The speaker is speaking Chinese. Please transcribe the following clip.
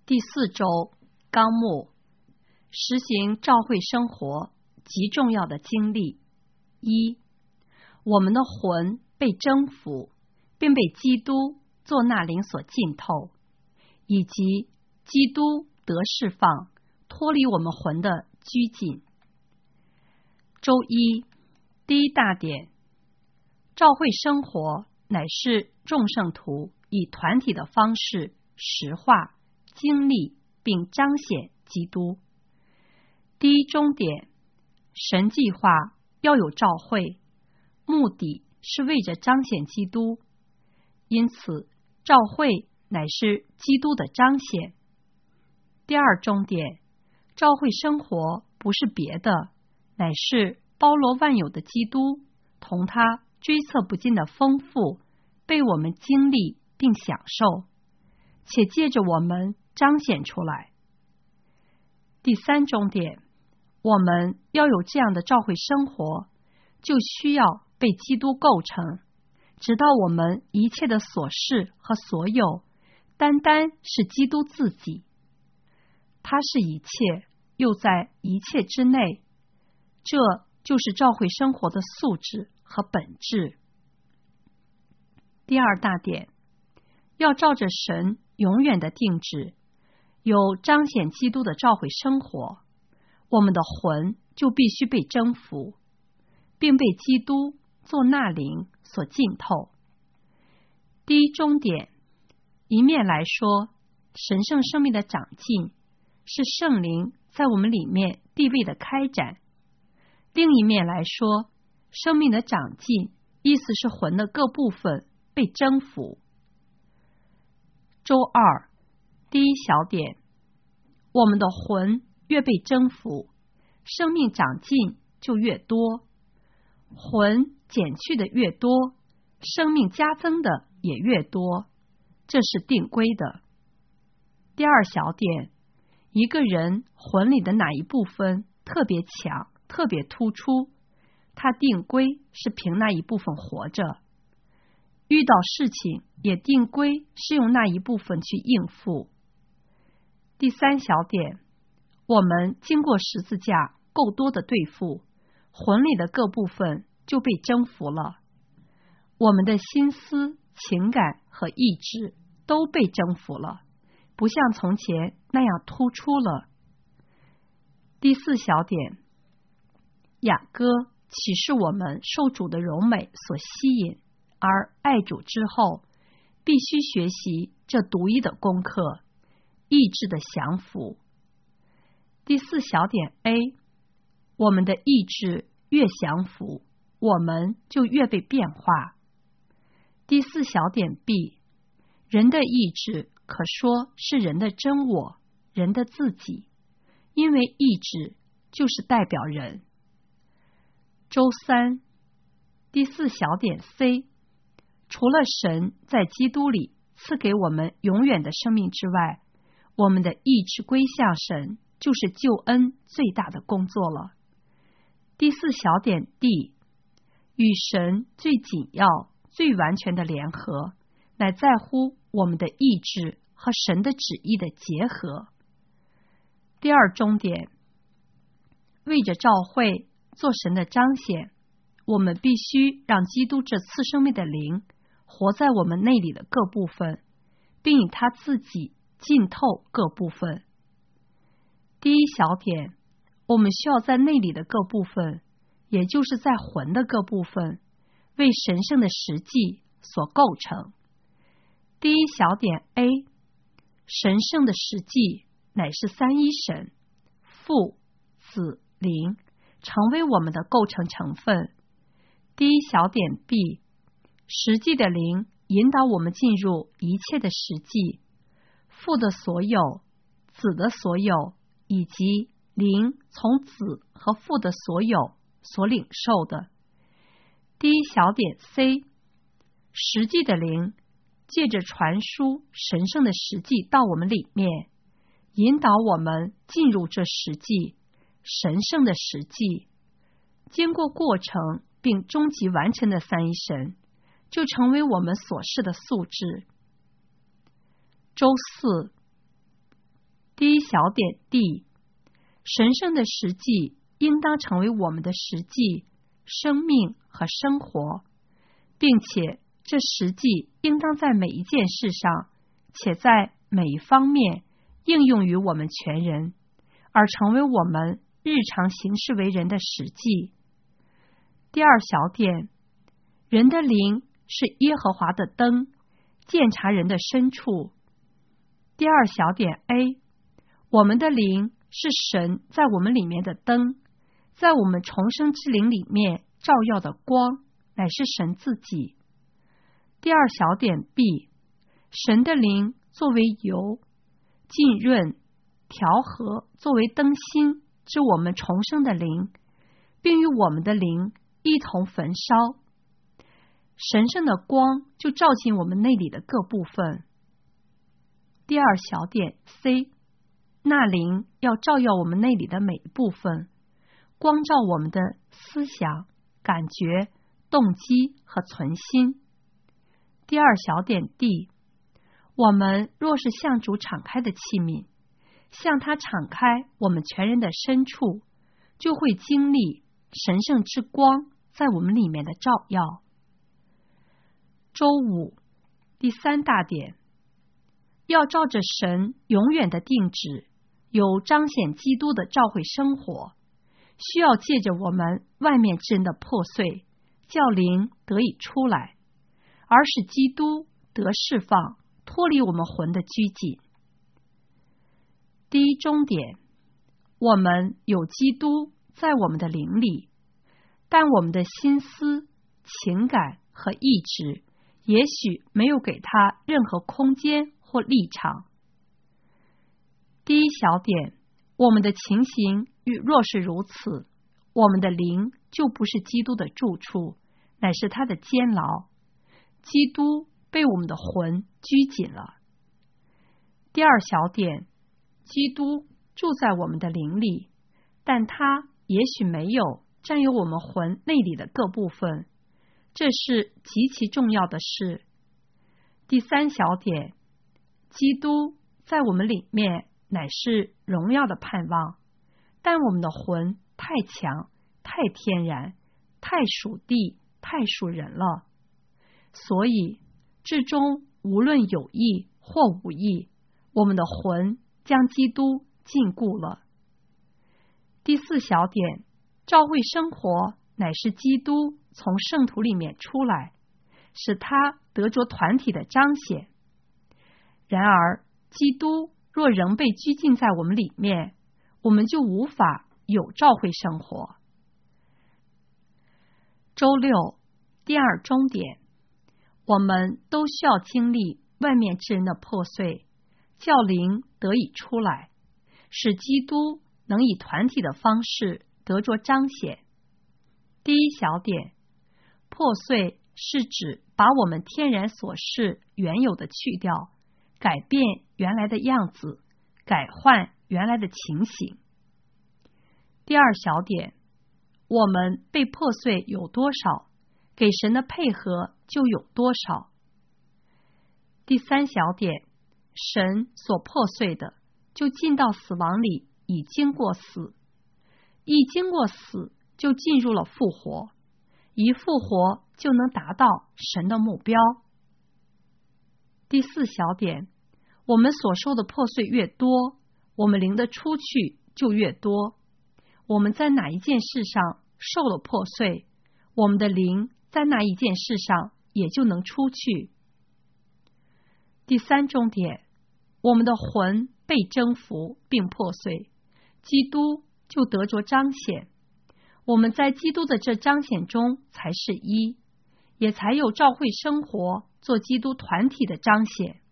第4周纲目：实行召会生活极重要的经历。1、我们的魂被征服，并被基督作纳灵所浸透，以及基督得释放，脱离我们魂的拘禁。周1第一大点：召会生活乃是众圣徒以团体的方式实化、经历并彰显基督。第一中点：神计划要有召会，目的是为着彰显基督，因此召会乃是基督的彰显。第二中点：召会生活不是别的，乃是包罗万有的基督同他追测不尽的丰富被我们经历并享受，且借着我们彰显出来。第三中点：我们要有这样的召会生活，就需要被基督构成，直到我们一切的所事和所有单单是基督自己。他是一切，又在一切之内，这就是召会生活的素质和本质。第二大点：要照着神永远的定旨，有彰显基督的召会生活，我们的魂就必须被征服，并被基督作纳灵所浸透。第一中点：一面来说，神圣生命的长进是圣灵在我们里面地位的开展；另一面来说，生命的长进意思是魂的各部分被征服。周2第一小点：我们的魂越被征服，生命长进就越多；魂减去的越多，生命加增的也越多，这是定规的。第二小点：一个人魂里的哪一部分特别强、特别突出，他定规是凭那一部分活着，遇到事情也定规是用那一部分去应付。第三小点：我们经过十字架够多的对付，魂里的各部分就被征服了，我们的心思、情感和意志都被征服了，不像从前那样突出了。第四小点：雅歌启示我们受主的柔美所吸引，而爱主之后必须学习这独一的功课，意志的降服。第四小点 A： 我们的意志越降服，我们就越被变化。第四小点 B： 人的意志可说是人的真我，人的自己，因为意志就是代表人。周3第四小点 C： 除了神在基督里赐给我们永远的生命之外，我们的意志归向神，就是救恩最大的工作了。第四小点 D： 与神最紧要、最完全的联合，乃在乎我们的意志和神的旨意的结合。第二中点：为着召会做神的彰显，我们必须让基督这赐生命的灵活在我们内里的各部分，并以他自己浸透各部分。第一小点：我们需要在内里的各部分，也就是在魂的各部分，为神圣的实际所构成。第一小点 A： 神圣的实际乃是三一神，父、子、灵，成为我们的构成成分。第一小点 B： 实际的灵引导我们进入一切的实际，父的所有、子的所有，以及灵从子和父的所有所领受的。第一小点 C： 实际的灵借着传输神圣的实际到我们里面，引导我们进入这实际，神圣的实际，经过过程并终极完成的三一神，就成为我们所示的素质。周4 第一小点 D， 神圣的实际应当成为我们的实际、生命和生活，并且这实际应当在每一件事上，且在每一方面应用于我们全人，而成为我们日常行事为人的实际。第二小点，人的灵是耶和华的灯，鉴察人的深处。第二小点 A， 我们的灵是神在我们里面的灯，在我们重生之灵里面照耀的光，乃是神自己。第二小点 B， 神的灵作为油，浸润、调和，作为灯芯之我们重生的灵，并与我们的灵一同焚烧，神圣的光就照进我们内里的各部分。第二小点 C， 那灵要照耀我们内里的每一部分，光照我们的思想、感觉、动机和存心。第二小点 D， 我们若是向主敞开的器皿，向他敞开我们全人的深处，就会经历神圣之光在我们里面的照耀。周五第三大点，要照着神永远的定旨，有彰显基督的召会生活，需要借着我们外面之人的破碎，叫灵得以出来，而使基督得释放，脱离我们魂的拘谨。第一终点，我们有基督在我们的灵里，但我们的心思、情感和意志也许没有给他任何空间或立场。第一小点，我们的情形若是如此，我们的灵就不是基督的住处，乃是他的监牢，基督被我们的魂拘谨了。第二小点，基督住在我们的灵里，但他也许没有占有我们魂内里的各部分，这是极其重要的事。第三小点，基督在我们里面乃是荣耀的盼望，但我们的魂太强、太天然、太属地、太属人了，所以至终无论有意或无意，我们的魂将基督禁锢了。第四小点，召会生活乃是基督从圣徒里面出来，使他得着团体的彰显。然而基督若仍被拘禁在我们里面，我们就无法有召会生活。周六第二终点，我们都需要经历外面之人的破碎，叫灵得以出来，使基督能以团体的方式得着彰显。第一小点，破碎是指把我们天然所示原有的去掉，改变原来的样子，改换原来的情形。第二小点，我们被破碎有多少，给神的配合就有多少。第三小点，神所破碎的就进到死亡里，已经过死，一经过死就进入了复活，一复活就能达到神的目标。第四小点，我们所受的破碎越多，我们灵的出去就越多。我们在哪一件事上受了破碎，我们的灵在那一件事上也就能出去。第三终点，我们的魂被征服并破碎，基督就得着彰显，我们在基督的这彰显中才是一，也才有召会生活做基督团体的彰显。